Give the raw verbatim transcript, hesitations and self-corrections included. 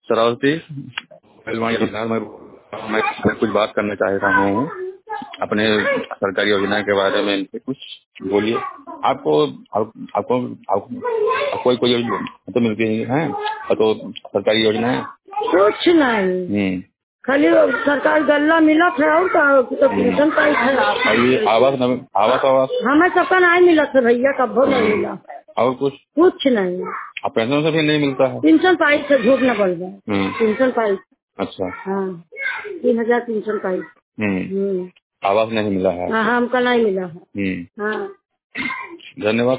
शरावती पहलवान योजना में मैं कुछ बात करना चाह रहा हूँ अपने सरकारी योजना के बारे में। इनसे कुछ बोलिए। आपको आप, आपको आप, कोई कोई योजना तो मिलती है तो सरकारी योजना है? कुछ नहीं, खाली सरकार गल्ला मिला था और तो पेंशन पाई था। अभी आवास आवास आवास हमें सबका नहीं मिला था भैया, कब नहीं मिला। और कुछ कुछ नहीं। अब पेंशन से भी नहीं मिलता है? पेंशन पाई से झूठ न बोल रहा। पेंशन पाई। अच्छा। हाँ, तीन हजार पेंशन पाई। आवास नहीं मिला है? हाँ, हमका नहीं मिला है। हाँ, धन्यवाद।